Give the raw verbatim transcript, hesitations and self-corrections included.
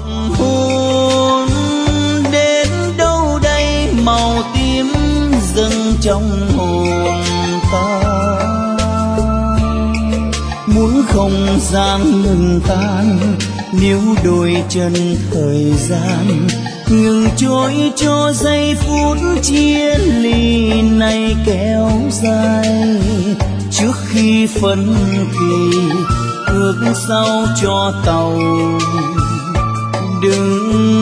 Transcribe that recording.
hoàng hôn đến đâu đây, màu tím dâng trong hồn ta. Muốn không gian ngừng tan, nếu đôi chân thời gian ngừng trôi cho giây phút chia ly này kéo dài. Trước khi phân kỳ ước sao cho tàu đừng